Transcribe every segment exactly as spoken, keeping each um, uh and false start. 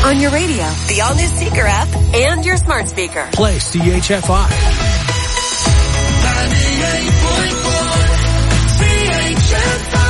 On your radio, the all-new Seeker app, and your smart speaker. Play C H F I. ninety-eight point one C H F I.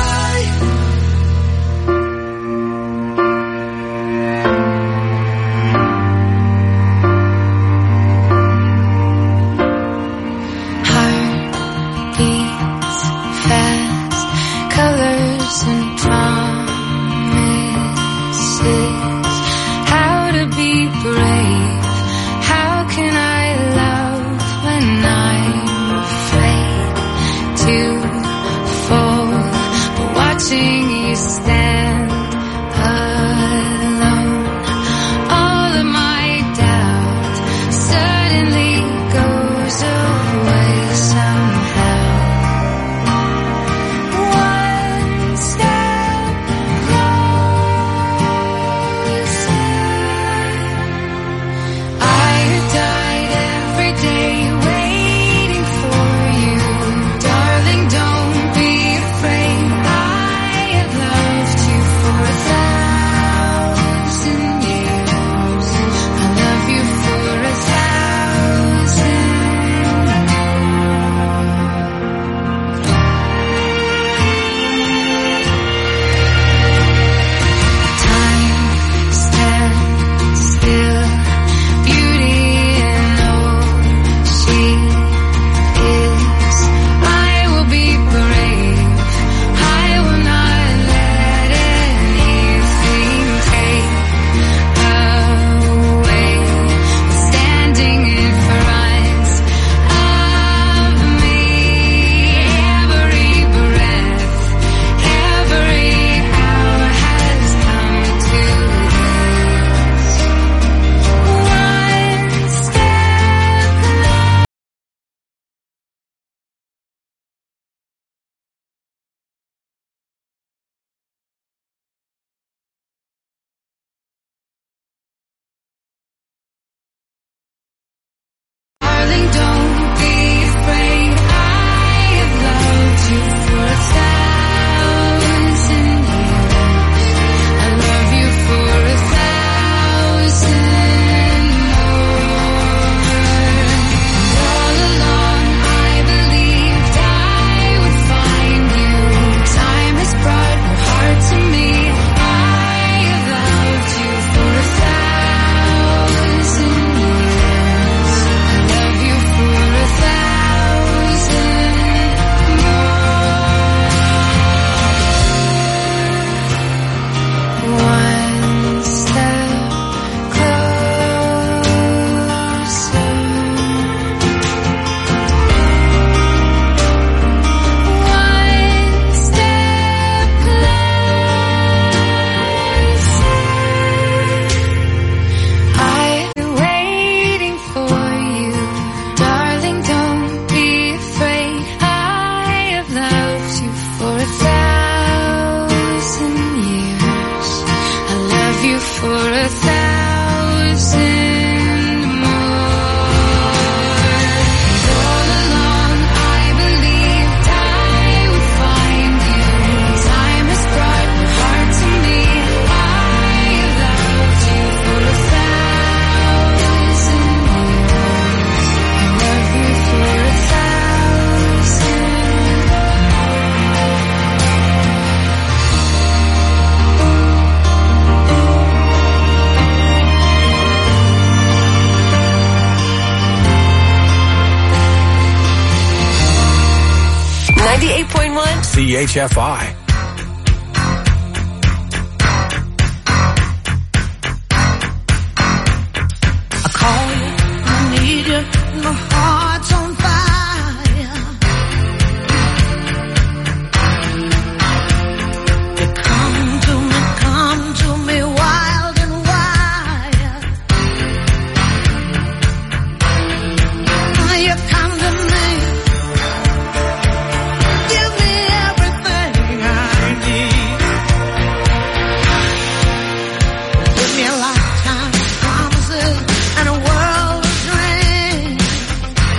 ninety-eight point one C H F I. I call you, I need you, my heart's on fire. You come to me, come to me wild and wild. You come to me, give me everything I need. Give me a lifetime of promises and a world of dreams.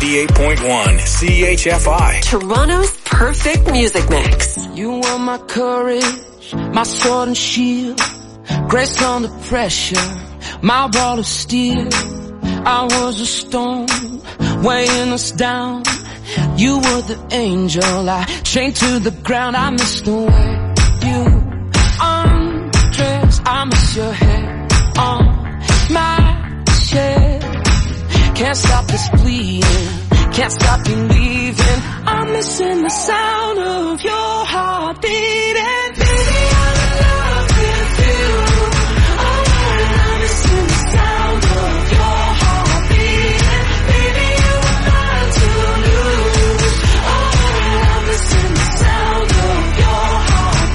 ninety-eight point one C H F I. Toronto's perfect music mix. You were my courage, my sword and shield, grace under pressure, my wall of steel. I was a stone, weighing us down. You were the angel, I chained to the ground. I miss the way you undress, I miss your hair on my chest. Can't stop this bleeding, can't stop believing. I'm missing the sound of your heart beating. Baby, I'm in love with you. Oh, I'm missing the sound of your heart beating. Baby, you were mine to lose. Oh, I'm missing the sound of your heart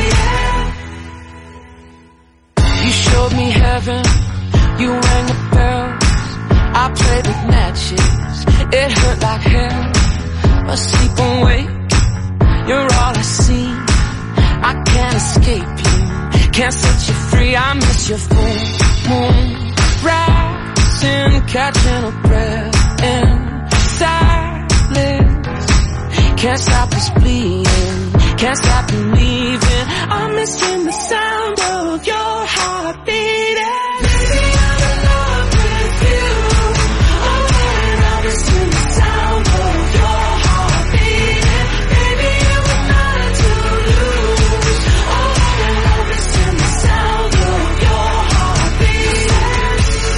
beating. You showed me heaven, you rang the bells, I played with matches, it hurt like hell. Asleep and wake, you're all I see. I can't escape you, can't set you free. I miss your full moon rising, catching a breath in silence. Can't stop this bleeding, can't stop believing. I'm missing the sound of your heart beating. Baby, I'm in love with you. Oh, and I'm missing the sound of your heart beating. Baby, you were mine to lose. Oh, and I'm missing the sound of your heart beating.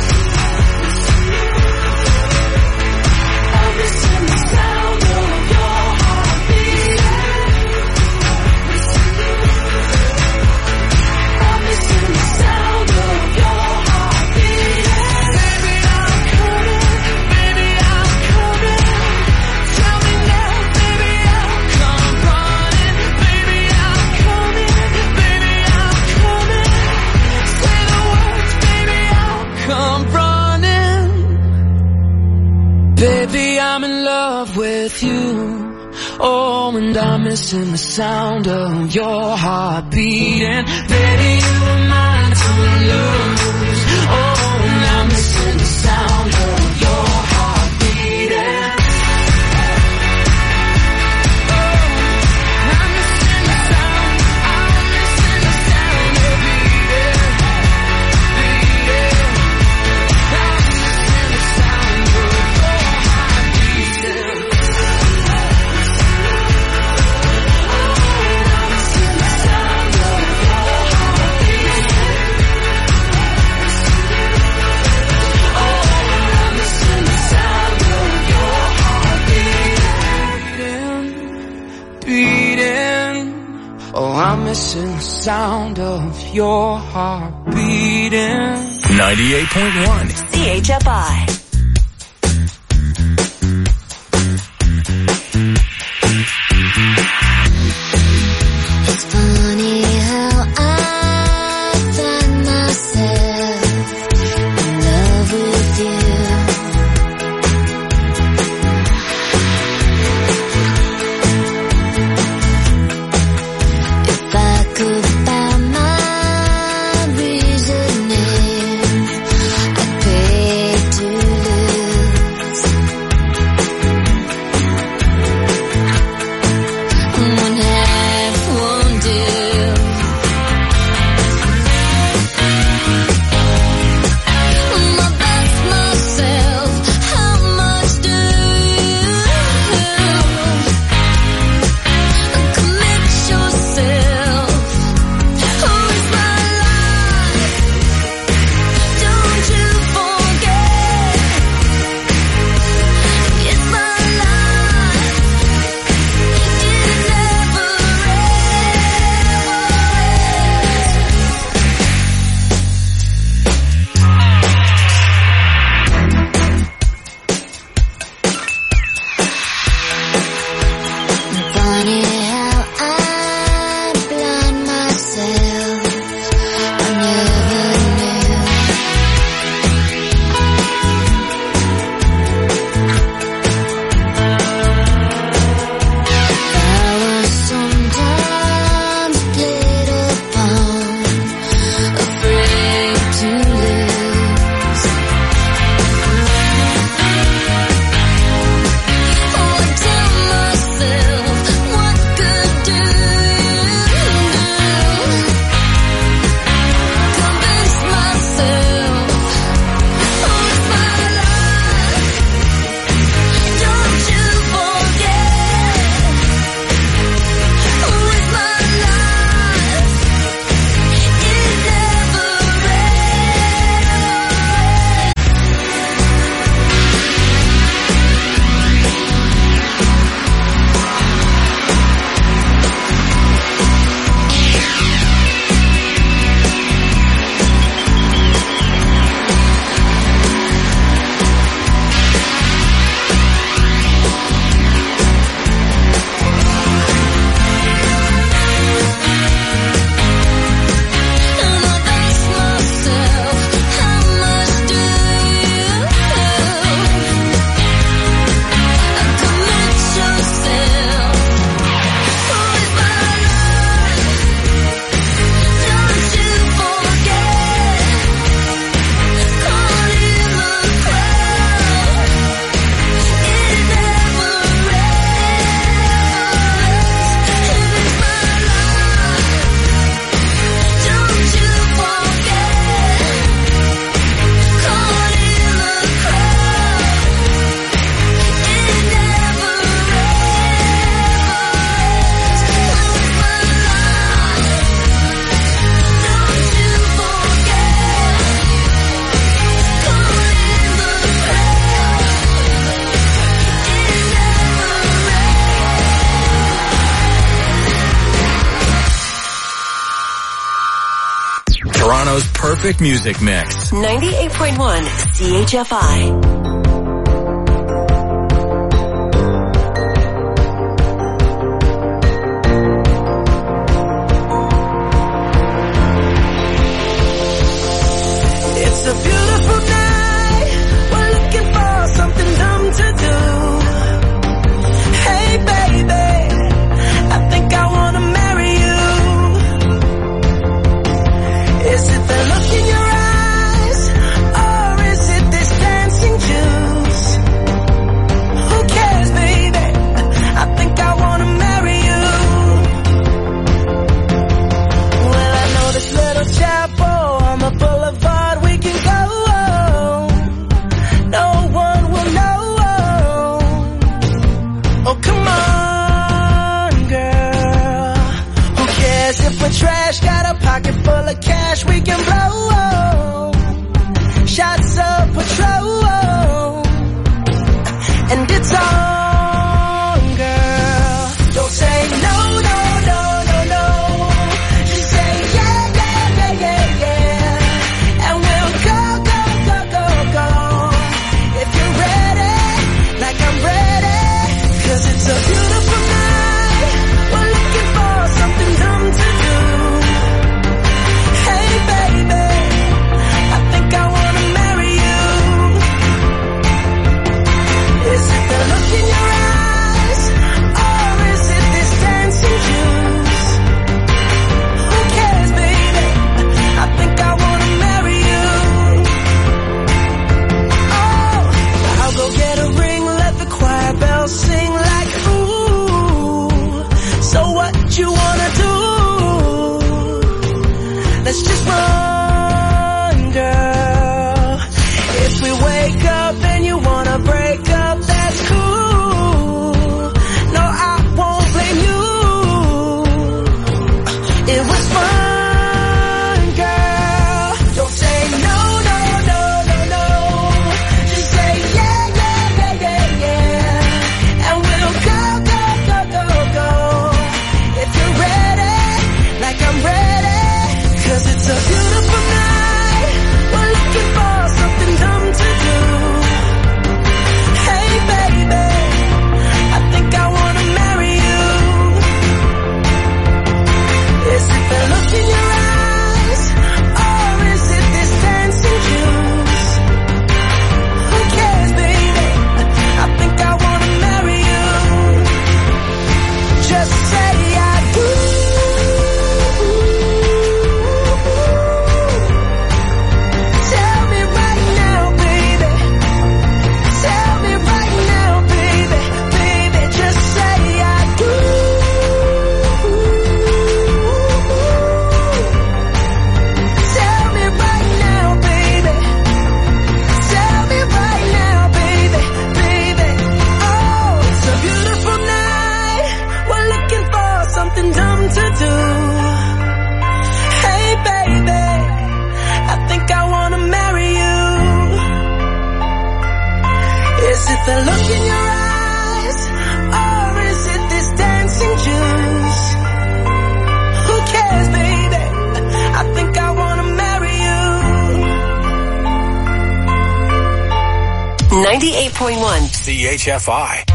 I'm missing the sound of your heart beating. I'm missing the sound of your heart beating. Baby, I'm coming, baby, I'm coming. Tell me now, baby, I'll come running. Baby, I'm coming, baby, I'm coming. Say the words, baby, I'll come running. Baby, I'm in love with you. Oh, and I'm missing the sound of your heart beating. Baby, you were mine to lose. Oh, and I'm missing the sound of your heart beating. Oh, I'm missing the sound, I'm missing the sound of beating, beating. I'm missing the sound of your heart beating. Oh, I'm missing the sound of your heart beating. ninety-eight point one. C H F I. It's funny how I find myself in love with you. If I could find my reasoning, I'd pay to lose. On one hand Tomorrow's perfect music mix. ninety-eight point one C H F I. ninety-eight point one C H F I.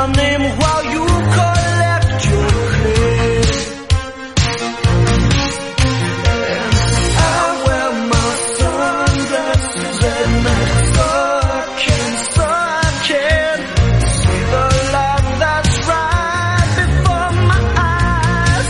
my name while you collect your credit. And I wear my sunglasses at night so I can, so I can see the light that's right before my eyes.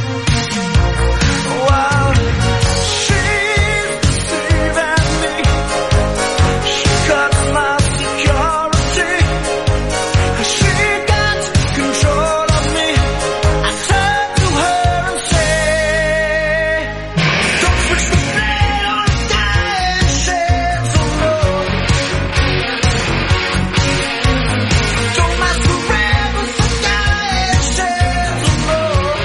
Wow, she's deceiving me. She cuts my security. She got control of me. I turn to her and say, don't switch the blade on a dying shades of love. Don't masquerade with the dying shades of love.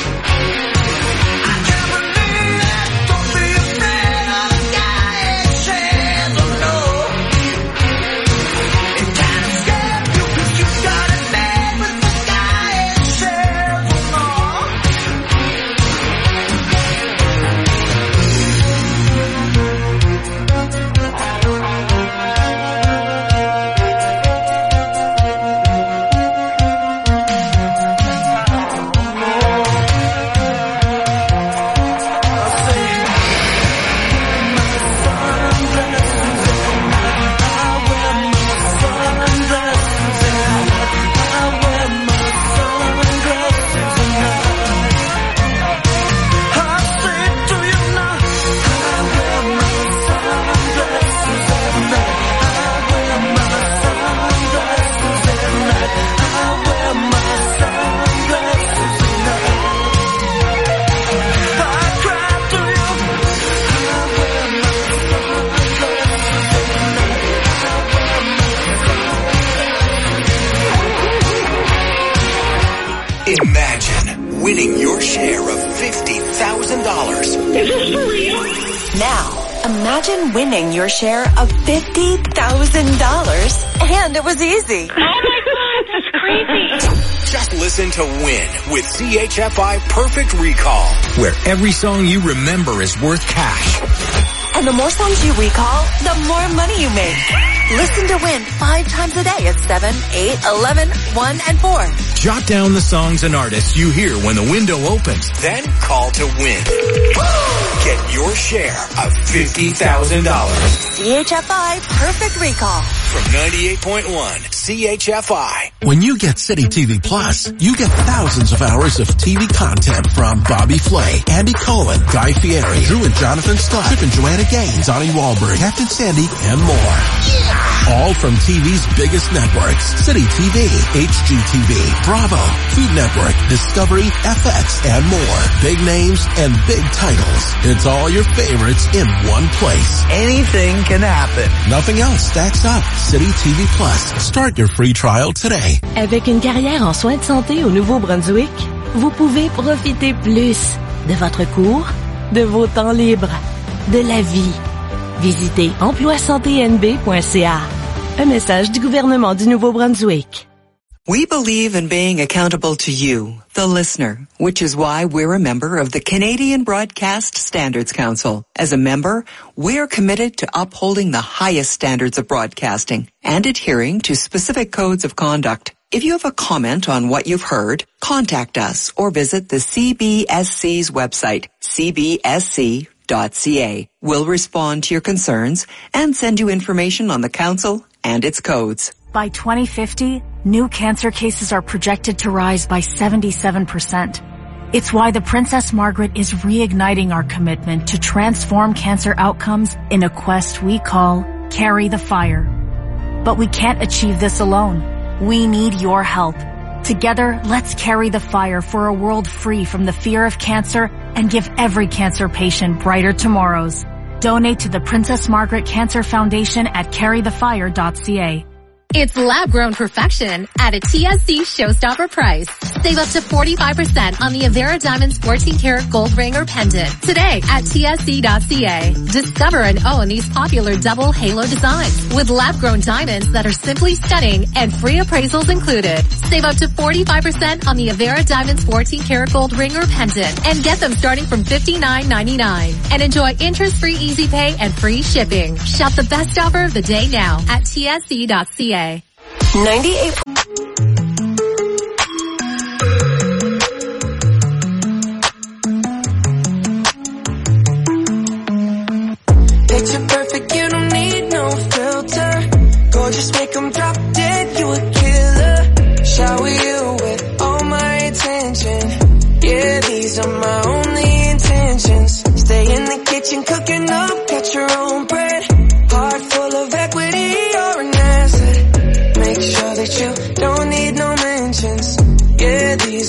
I can't believe it. Don't be afraid of the dying shades of love. It can't escape you 'cause you got it made with the dying shades of love. Imagine winning your share of fifty thousand dollars. Now, imagine winning your share of fifty thousand dollars. And it was easy. Oh my God, that's crazy. Just listen to Win with C H F I Perfect Recall, where every song you remember is worth cash. And the more songs you recall, the more money you make. Listen to Win five times a day at seven, eight, eleven, one, and four. Jot down the songs and artists you hear when the window opens. Then call to win. Get your share of fifty thousand dollars. C H F I Perfect Recall. From ninety-eight point one C H F I. When you get City T V Plus, you get thousands of hours of T V content from Bobby Flay, Andy Cohen, Guy Fieri, Drew and Jonathan Scott, Chip and Joanna Gaines, Ani Wahlberg, Captain Sandy, and more. All from T V's biggest networks: City T V, H G T V, Bravo, Food Network, Discovery, F X, and more. Big names and big titles. It's all your favorites in one place. Anything can happen. Nothing else stacks up. City T V Plus. Start your free trial today. Avec une carrière en soins de santé au Nouveau-Brunswick, vous pouvez profiter plus de votre cours, de vos temps libres, de la vie. Visitez emploi santé n b point c a. Un message du gouvernement du Nouveau-Brunswick. We believe in being accountable to you, the listener, which is why we're a member of the Canadian Broadcast Standards Council. As a member, we're committed to upholding the highest standards of broadcasting and adhering to specific codes of conduct. If you have a comment on what you've heard, contact us or visit the C B S C's website, c b s c dot c a. We'll respond to your concerns and send you information on the council and its codes. By twenty fifty, new cancer cases are projected to rise by seventy-seven percent. It's why the Princess Margaret is reigniting our commitment to transform cancer outcomes in a quest we call Carry the Fire. But we can't achieve this alone. We need your help. Together, let's carry the fire for a world free from the fear of cancer and give every cancer patient brighter tomorrows. Donate to the Princess Margaret Cancer Foundation at carry the fire dot c a. It's lab-grown perfection at a T S C showstopper price. Save up to forty-five percent on the Avera Diamonds fourteen karat gold ring or pendant today at T S C dot c a. Discover and own these popular double halo designs with lab-grown diamonds that are simply stunning and free appraisals included. Save up to forty-five percent on the Avera Diamonds fourteen karat gold ring or pendant and get them starting from fifty-nine ninety-nine. And enjoy interest-free easy pay and free shipping. Shop the best offer of the day now at T S C dot c a. ninety-eight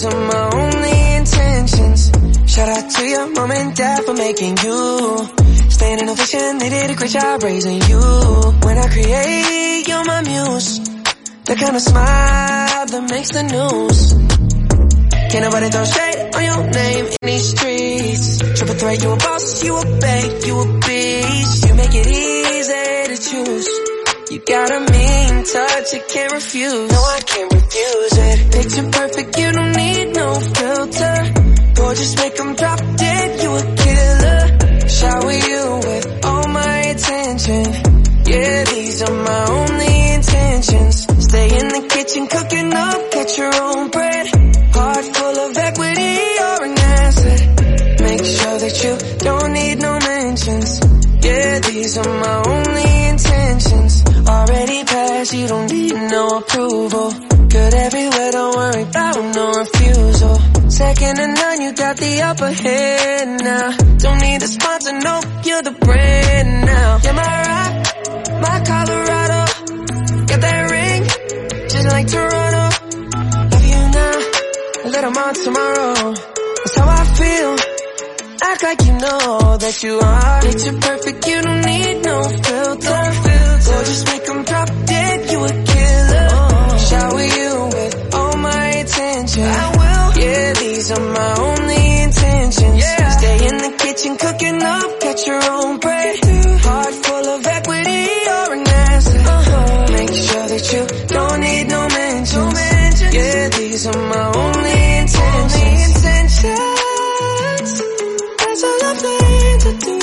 these are my only intentions. Shout out to your mom and dad for making you. Staying in ovation, they did a great job raising you. When I create, you're my muse. The kind of smile that makes the news. Can't nobody throw shade on your name in these streets. Triple threat, you a boss, you a bank, you a beast. You make it easy to choose. You got a mean touch, you can't refuse. No, I can't refuse it. Picture perfect, you don't need no filter. Gorgeous, make them drop dead, you a killer. Shower you with all my attention. Yeah, these are my only intentions. Stay in the kitchen, cooking up, get your own bread. Heart full of equity, you're an asset. Make sure that you don't need no mentions. Yeah, these are my only intentions. Already passed, you don't need no approval. Good everywhere, don't worry about no refusal. Second to none, you got the upper hand now. Don't need a sponsor, no, you're the brand now. Yeah, my rock, my Colorado. Got that ring, just like Toronto. Love you now, a little more tomorrow. That's how I feel. Act like you know that you are. Picture perfect, you don't need no filter. Or just make them drop dead, you a killer. Oh. Shower you with all my attention. I will. Yeah, these are my only intentions. Yeah. Stay in the kitchen, cooking up, get your own bread. Heart full of equity, you're an asset. Uh-huh. Make sure that you don't need no mentions. No mentions. Yeah, these are my only intentions. Only intentions. That's all I plan to do.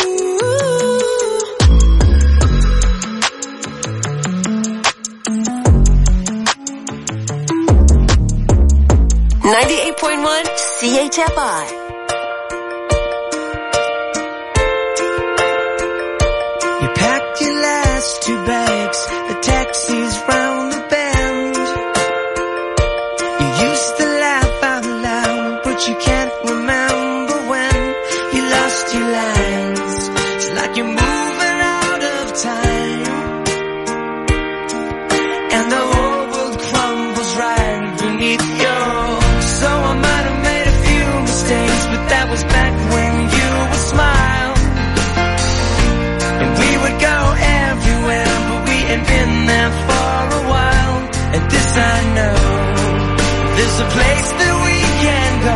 ninety-eight point one C H F I. You packed your last two bags, the taxi's round the bend. You used to laugh out loud, but you can't remember when you lost your lines. It's like you're moving out of time, and the whole world crumbles right beneath your. So I might have made a few mistakes, but that was back when you would smile. And we would go everywhere, but we ain't been there for a while. And this I know, there's a place that we can go,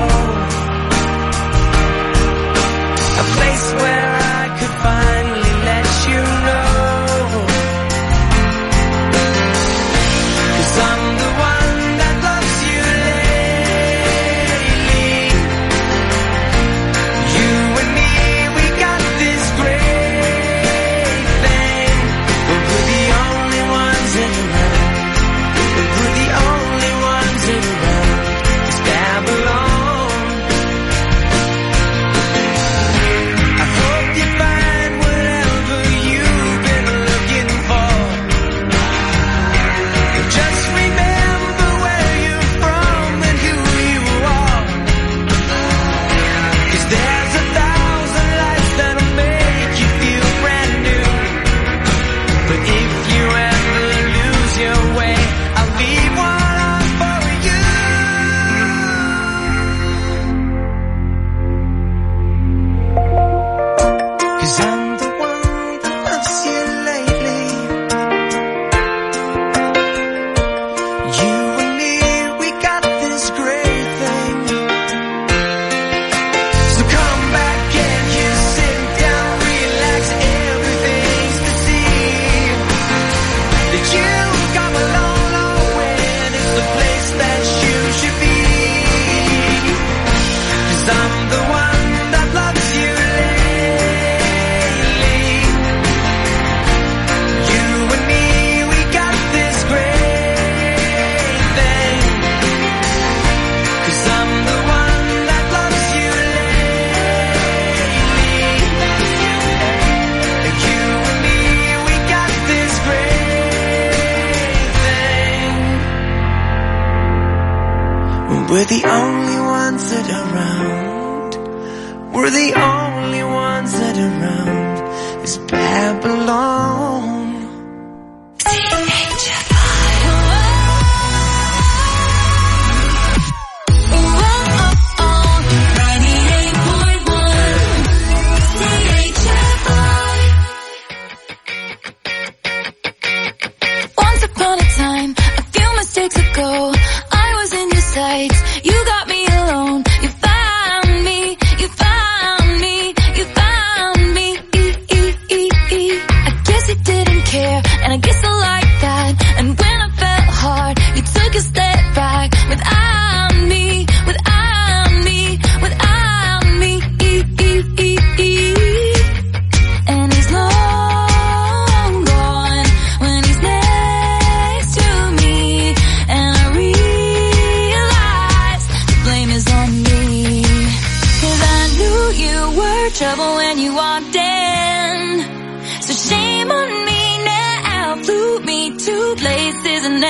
a place where I could finally let you know. 'Cause I'm the one that loves you lately. You and me, we got this great thing. But we're the only ones in around. But we're the only ones in around. It's Babylon. I hope you find whatever you've been looking for. Just remember where you're from and who you are. 'Cause there's a thousand lights that'll make you feel brand new. But if you ever lose your way, I'll leave one on for you. 'Cause I'm the one that loves you lately. You and me, we got this great thing. So come back and you sit down, relax, everything's the same. That you've come a long, long way, and it's the place that you should be. 'Cause I'm the one that loves you lately. You and me, we got this great thing. 'Cause I'm the one that loves you lately. And you and me, we got this great thing. We're the only ones that are around. We're the only ones that are around. It's Babylon. C H F I.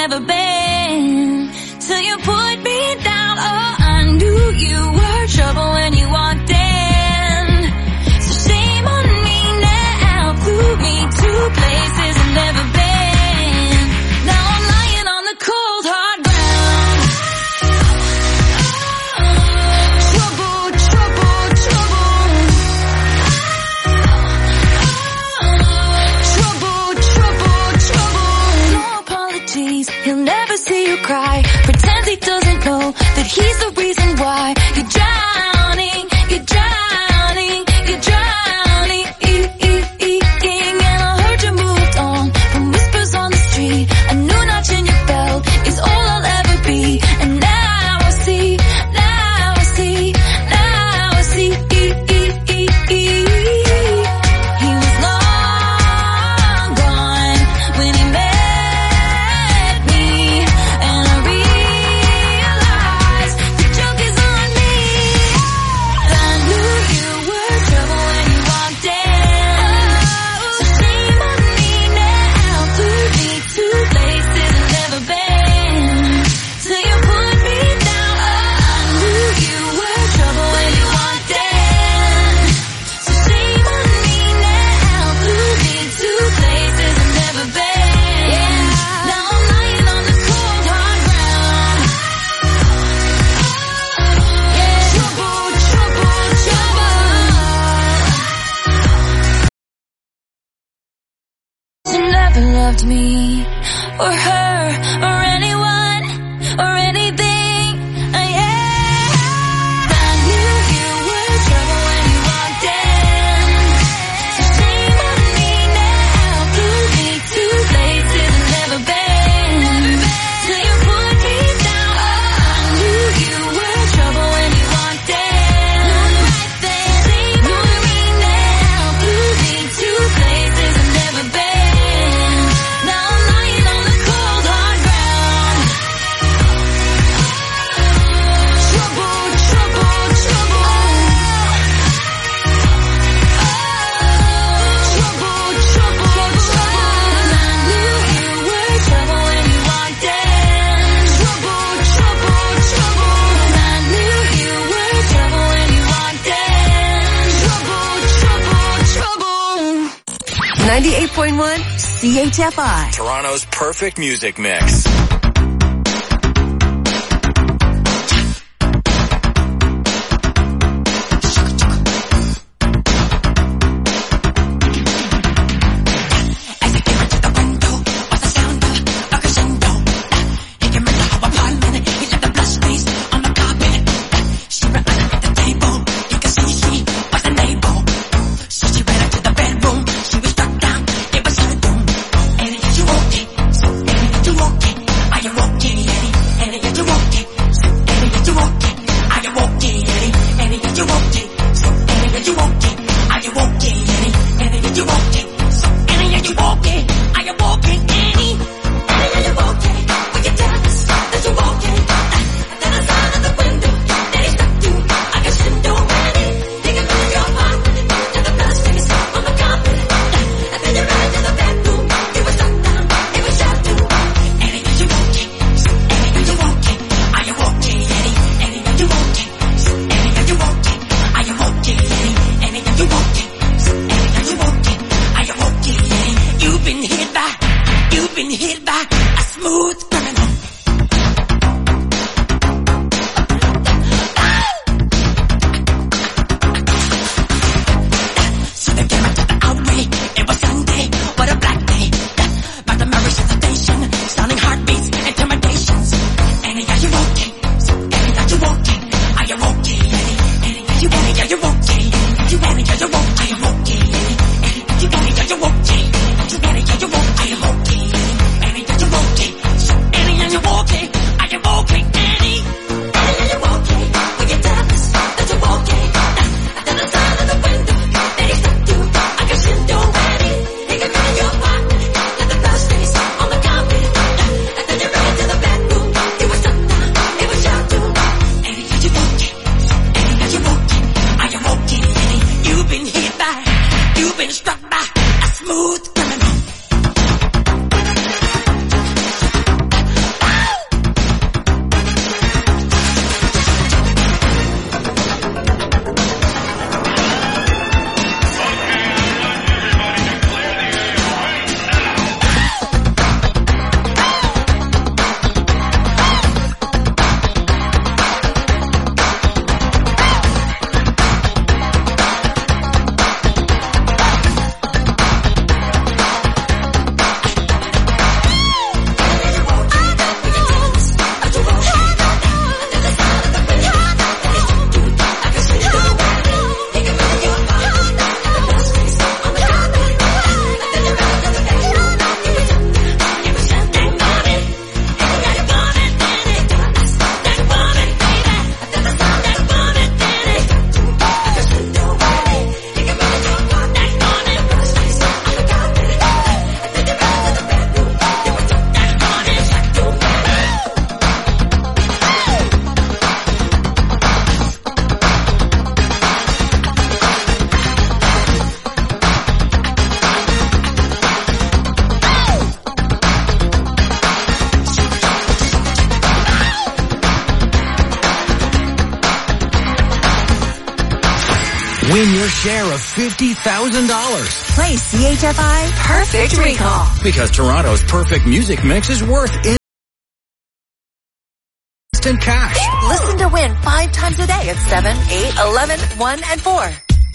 never been. Till you put me down, oh, I knew you were trouble when you walked in. So shame on me now, flew me to places I've never been. Now I'm lying on the cold hard ground. Trouble, trouble, trouble. Trouble, trouble, trouble. No apologies, he'll never see you cry. Pretends he doesn't know that he's the reason why you're drowning, you're drowning, you're drowning. And I heard you moved on from whispers on the street. A new notch in your belt is all I'll ever be. And now I see, now I see, now I see. He was long gone when he met me, and I realized the joke is on me. I knew you were trouble when you walked in. So shame on me now, flew me to places I've never been. Till you put me down, oh, I knew you were trouble when you walked in. So shame on me now, flew me to places I've never been. Now I'm lying on the cold hard ground. Trouble, trouble, trouble. She never loved me, or her, or anyone, or anything. Uh, yeah. I knew you were trouble when you walked in. So shame on me now, flew me to places I've never been. Till you put me down, oh, I knew you were trouble when you walked in. Right then, shame on me now, flew me to places I've never been. Now I'm lying on the cold hard ground. Trouble, trouble, trouble. Trouble, trouble, trouble. I knew you were trouble when you walked in. Trouble, trouble, trouble. I knew you were trouble when you walked in. Trouble, trouble, trouble. ninety-eight point one C H F I. Toronto's perfect music mix. Win your share of fifty thousand dollars. Play C H F I Perfect Recall. Because Toronto's perfect music mix is worth instant cash. Listen to win five times a day at seven, eight, eleven, one, and four.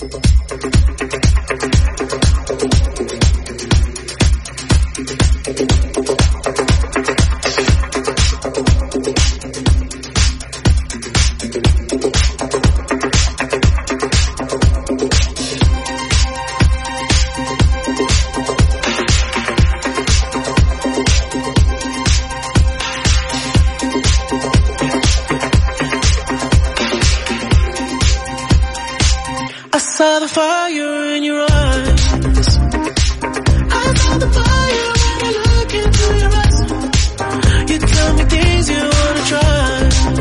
I saw the fire in your eyes. I saw the fire when I look into your eyes. You tell me things you wanna try.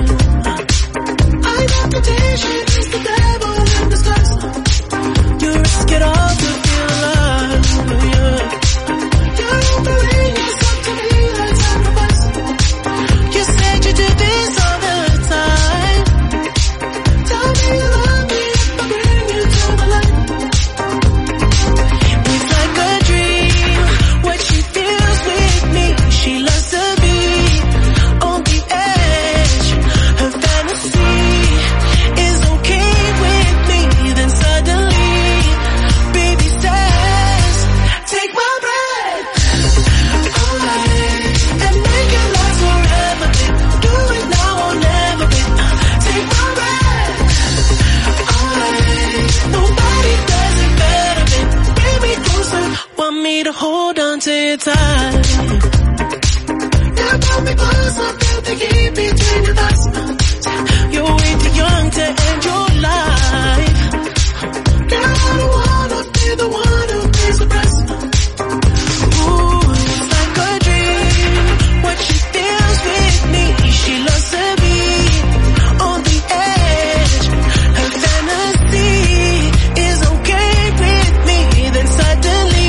I reputation is the devil in disguise. You risk it all to feel alive. Yeah. You're offering yourself to me like sacrifice. You said you do this all the time. Tell me you love me. To hold on to your time. Now pull me close, I feel the heat between your thighs. You're way too young to end your life. Now I don't wanna be the one who pays the price. Ooh, it's like a dream. What she feels with me, she loves to be on the edge. Her fantasy is okay with me, then suddenly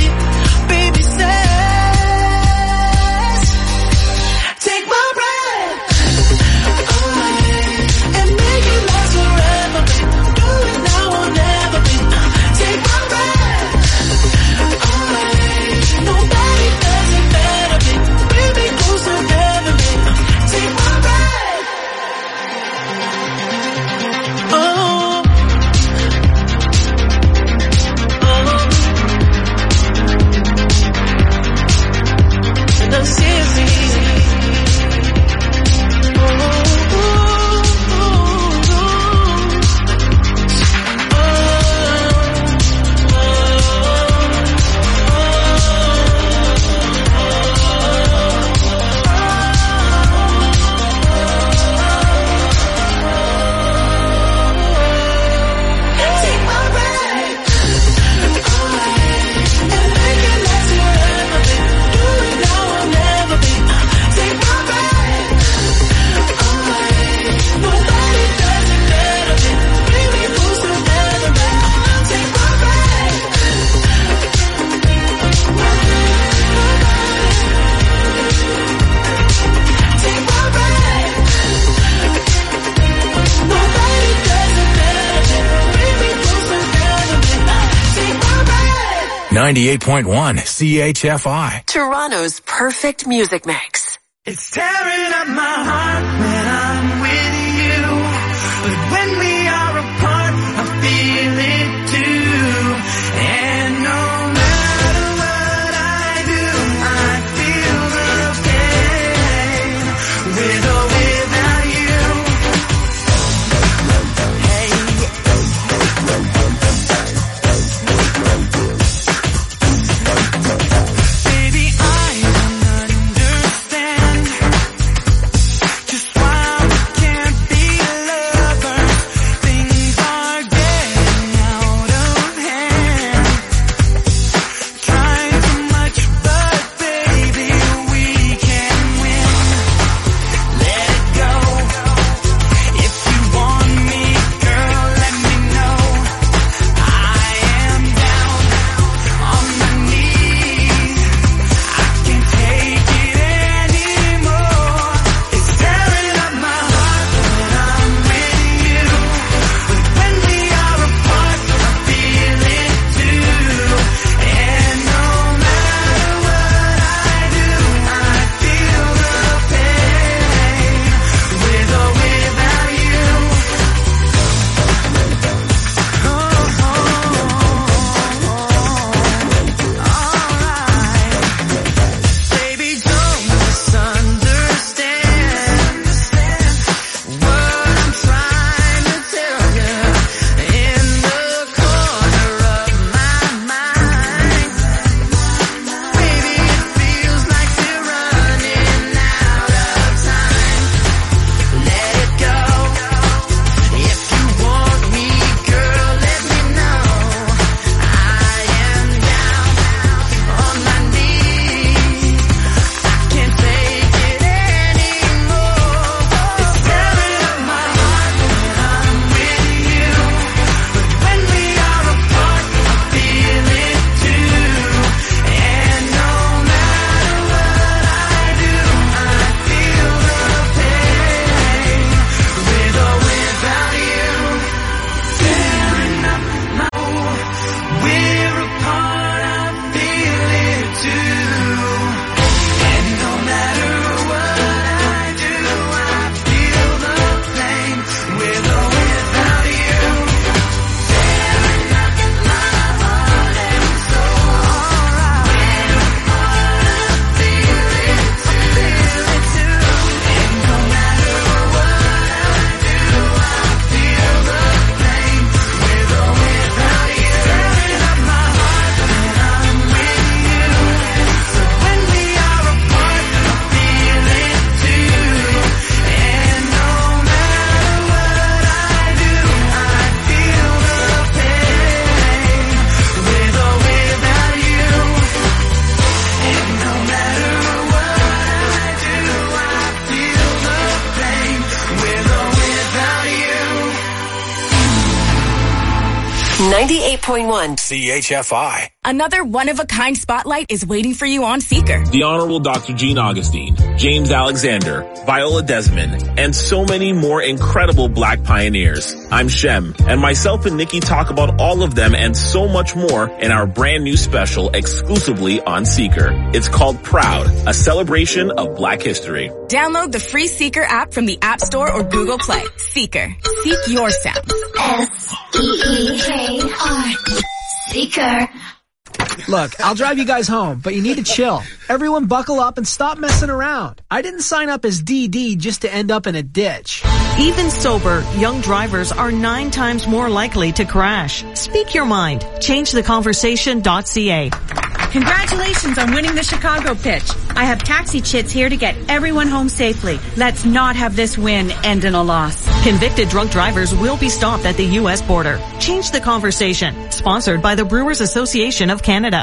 ninety-eight point one C H F I. Toronto's perfect music mix. It's tearing up my heart when I'm with you, but when we are apart, I feel it too. And no matter what I do, I feel the pain, with or without you. Hey. Baby, I don't understand just why ninety-eight point one C H F I. Another one-of-a-kind spotlight is waiting for you on Seeker. The Honorable Doctor Gene Augustine, James Alexander, Viola Desmond, and so many more incredible Black pioneers. I'm Shem, and myself and Nikki talk about all of them and so much more in our brand new special exclusively on Seeker. It's called Proud, a celebration of Black history. Download the free Seeker app from the App Store or Google Play. Seeker. Seek your sound. S E E K R. Seeker. Look, I'll drive you guys home, but you need to chill. Everyone buckle up and stop messing around. I didn't sign up as D D just to end up in a ditch. Even sober, young drivers are nine times more likely to crash. Speak your mind. Change the conversation dot c a. Congratulations on winning the Chicago pitch. I have taxi chits here to get everyone home safely. Let's not have this win end in a loss. Convicted drunk drivers will be stopped at the U S border. Change the conversation. Sponsored by the Brewers Association of Canada.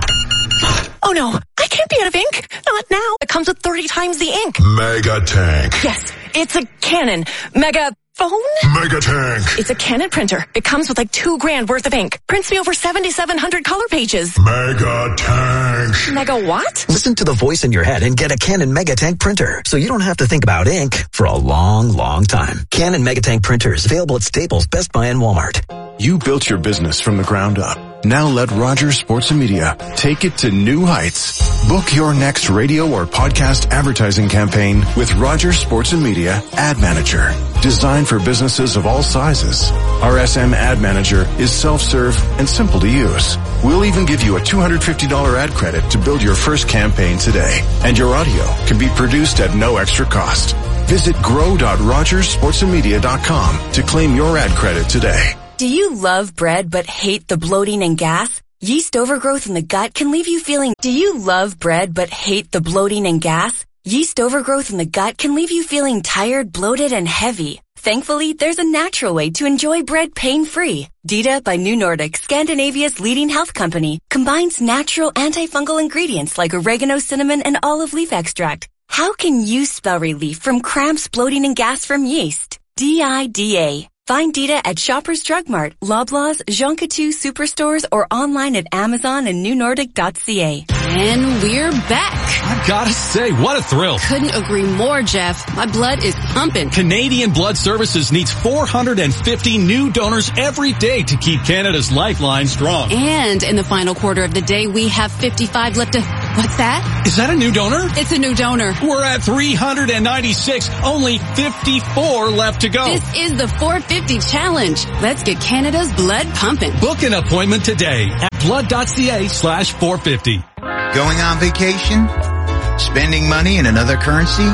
Oh no, I can't be out of ink. Not now. It comes with thirty times the ink. Mega Tank. Yes, it's a Canon. Mega phone? Mega Tank. It's a Canon printer. It comes with like two grand worth of ink. Prints me over seventy-seven hundred color pages. Mega Tank. Mega what? Listen to the voice in your head and get a Canon Mega Tank printer so you don't have to think about ink for a long, long time. Canon Mega Tank printers available at Staples, Best Buy, and Walmart. You built your business from the ground up. Now let Rogers Sports and Media take it to new heights. Book your next radio or podcast advertising campaign with Rogers Sports and Media Ad Manager. Designed for businesses of all sizes. R S M Ad Manager is self-serve and simple to use. We'll even give you a two hundred fifty dollars ad credit to build your first campaign today. And your audio can be produced at no extra cost. Visit grow dot rogers sports and media dot com to claim your ad credit today. Do you love bread but hate the bloating and gas? Yeast overgrowth in the gut can leave you feeling... Do you love bread but hate the bloating and gas? Yeast overgrowth in the gut can leave you feeling tired, bloated, and heavy. Thankfully, there's a natural way to enjoy bread pain-free. Dita by New Nordic, Scandinavia's leading health company, combines natural antifungal ingredients like oregano, cinnamon, and olive leaf extract. How can you spell relief from cramps, bloating, and gas from yeast? D I D A. Find Dita at Shoppers Drug Mart, Loblaws, Jean Coutu Superstores, or online at Amazon and new nordic dot c a. And we're back. I've got to say, what a thrill. Couldn't agree more, Jeff. My blood is pumping. Canadian Blood Services needs four hundred fifty new donors every day to keep Canada's lifeline strong. And in the final quarter of the day, we have fifty-five left to... What's that? Is that a new donor? It's a new donor. We're at three hundred ninety-six, only fifty-four left to go. This is the four fifty challenge. Let's get Canada's blood pumping. Book an appointment today at blood dot c a slash four fifty. Going on vacation? Spending money in another currency?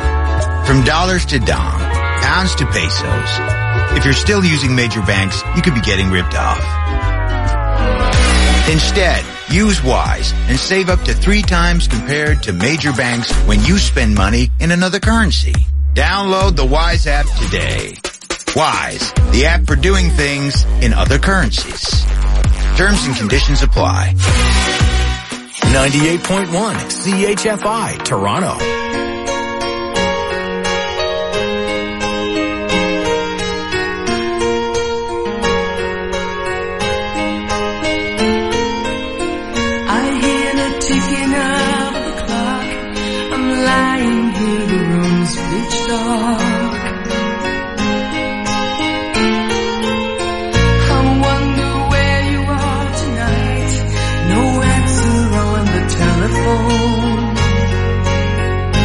From dollars to dong, pounds to pesos. If you're still using major banks, you could be getting ripped off. Instead, use Wise and save up to three times compared to major banks when you spend money in another currency. Download the Wise app today. Wise, the app for doing things in other currencies. Terms and conditions apply. ninety-eight point one C H F I, Toronto. I hear the ticking of the clock. I'm lying here, the room's pitch dark. I wonder where you are tonight. No answer on the telephone.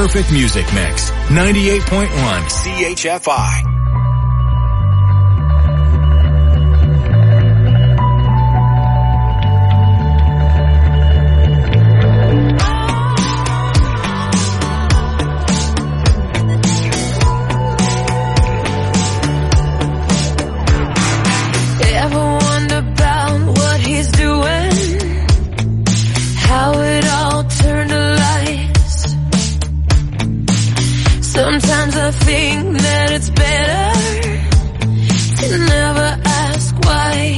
perfect music mix. ninety-eight point one C H F I. Sometimes I think that it's better to never ask why.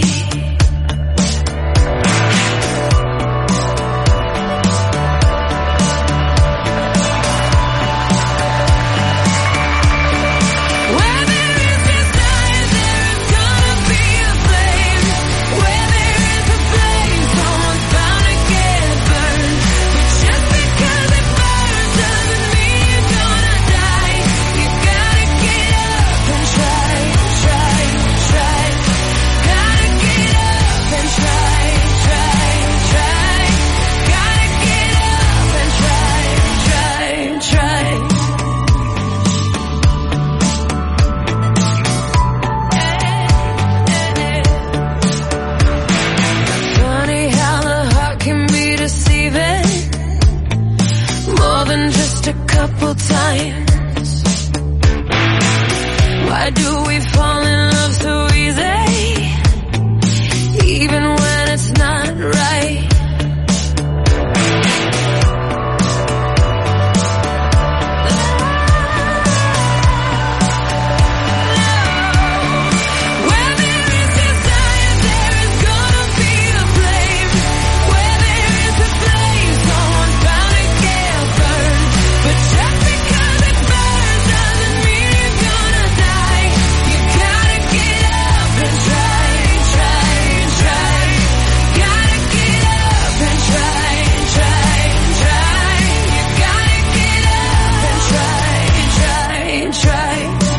Where there is desire, there is gonna be a flame. Where there is a flame, someone's bound to get burned. But just because it burns doesn't mean you're gonna die. You gotta get up and try, try, try. Gotta get up and try, try, try. Gotta get up and try, try, try. Funny how the heart can be deceiving, more than just a couple times. Why do we fall in love so easy, even when it's not right? Where there is desire, there is gonna be a flame. Where there is a flame, someone's bound to get burned. But just because it burns doesn't mean you're gonna die. You gotta get up and try, try, try. Gotta get up and try, try, try. You gotta get up and try, try, try.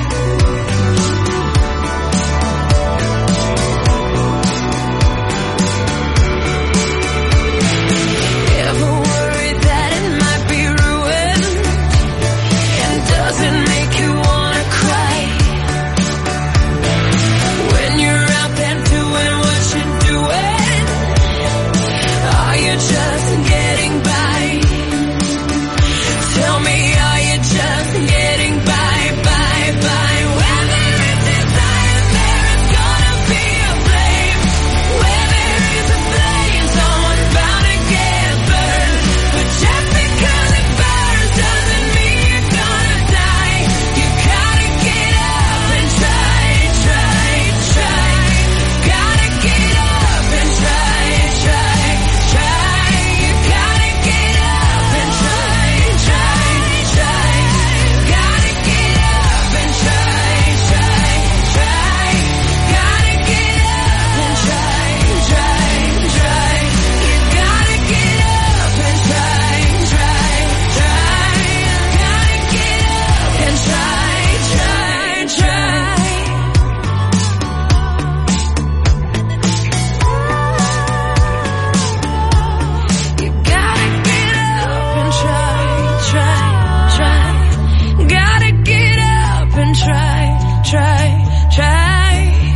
Ever worried that it might be ruined? And does it make you wanna cry? When you're out there doing what you're doing, are you just getting by? Tell me, are you just getting by, by, by? Where there is desire, there is gonna be a flame. Where there is a flame, someone's bound to get burned. But just because it burns doesn't mean you're gonna die. You gotta get up and try, try, try. Gotta get up and try, try, try. You gotta get up and try, try, try. Gotta get up and try, try, try. Gotta get up and try, try, try. You gotta get up and try, try, try. Gotta get up and try, try, try. You gotta get up and try, try, try. Gotta get up and try, try, try.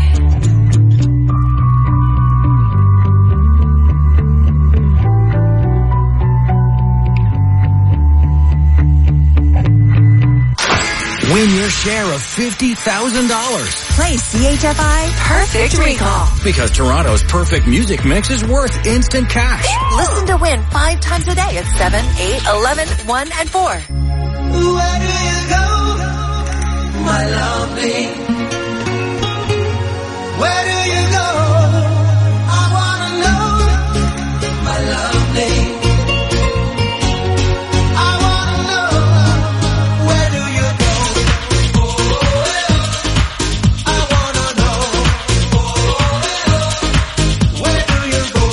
Win your share of fifty thousand dollars. Play C H F I Perfect Recall. Because Toronto's perfect music mix is worth instant cash. Listen to win five times a day at seven, eight, eleven, one, and four. Where do you go, my lovely? Where do you go? I wanna know, my lovely. I wanna know, where do you go? I wanna know, where do you go?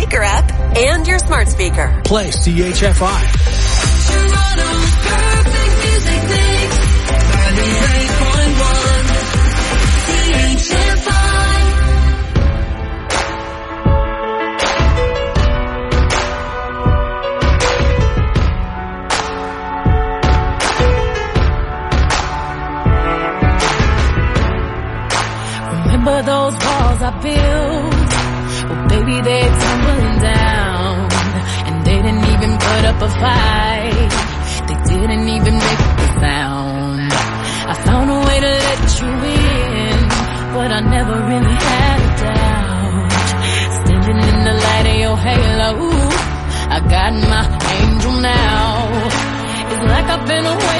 Seeker app and your smart speaker. Play C H F I. Toronto's perfect music mix. ninety-eight point one C H F I. Remember those walls I built? Well, baby, they're tumbling down. And they didn't even put up a fight. They didn't even make a sound. I found a way to let you in, but I never really had a doubt. Standing in the light of your halo, I got my angel now. It's like I've been away